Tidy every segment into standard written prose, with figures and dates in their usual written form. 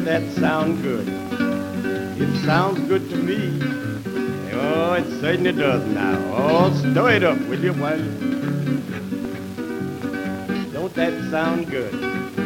that sound good? It sounds good to me. Oh, it certainly does now. Oh, stir it up, will you, while don't that sound good?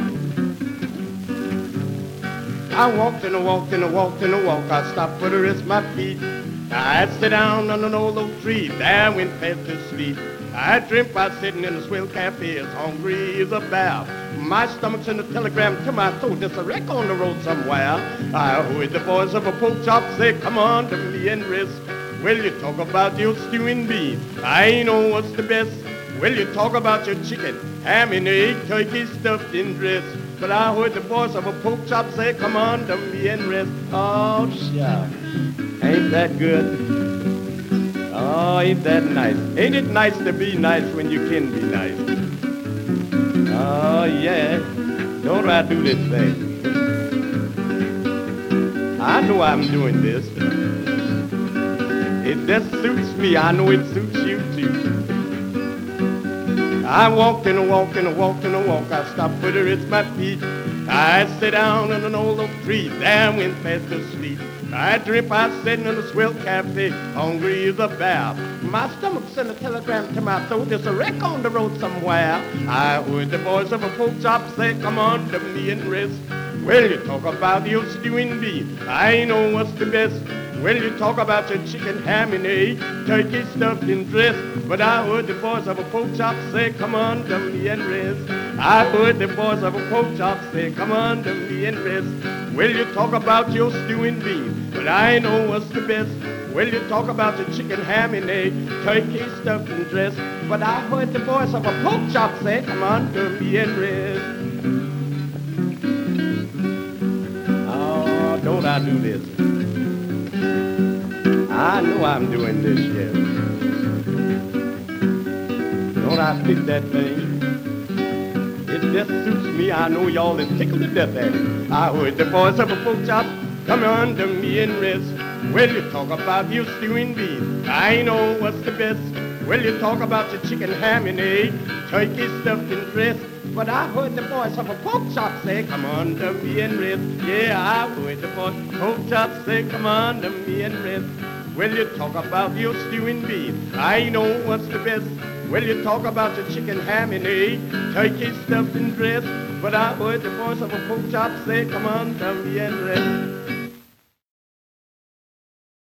I walked and I walked and I walked and I walked. I stopped for to rest my feet. I sit down on an old oak tree. There went fast to sleep. I dreamt by sitting in a swell cafe, as hungry as a bear. My stomach's in a telegram to my throat. There's a wreck on the road somewhere. I heard the voice of a pork chop say, come on to me and rest. Well, you talk about your stew and beef. I know what's the best. Well, you talk about your chicken, ham and egg, turkey stuffed in dress. But I heard the voice of a pork chop say, come on to me and rest. Oh, shucks. Ain't that good? Oh, ain't that nice? Ain't it nice to be nice when you can be nice? Oh, yeah. Don't I do this thing? I know I'm doing this. It just suits me. I know it suits you, too. I walked and I walked and I walked and I walked. I stopped for to rest my feet. I sit down on an old oak tree. There went fast to sleep. I dreamt I was sitting in a swell cafe, hungry as a bear. My stomach sent a telegram to my throat. There's a wreck on the road somewhere. I heard the voice of a pork chop say, come on to me and rest. Well, you talk about your stew and beef. I know what's the best. Well, you talk about your chicken, ham and egg, turkey stuffed in dress. But I heard the voice of a pork chop say, come on to me and rest. I heard the voice of a pork chop say, come on to me and rest. Well, you talk about your stew and beef, but I know what's the best. Well, you talk about your chicken, ham and egg, turkey stuffed in dress. But I heard the voice of a pork chop say, come on to me and rest. Oh, don't I do this? I know I'm doing this, yes. Don't I pick that thing? It just suits me. I know y'all is tickled to death at it. I heard the voice of a pork chop, come on to me and rest. Well, you talk about your stew and beef. I know what's the best. Well, you talk about your chicken, ham and egg, turkey stuffed in dress. But I heard the voice of a pork chop say, come on to me and rest. Yeah, I heard the voice of a pork chop say, come on to me and rest. Well, you talk about your stew and beef. I know what's the best. Well, you talk about your chicken, ham and egg, turkey stuffed in dress. But I heard the voice of a pork chop say, come on to me and rest.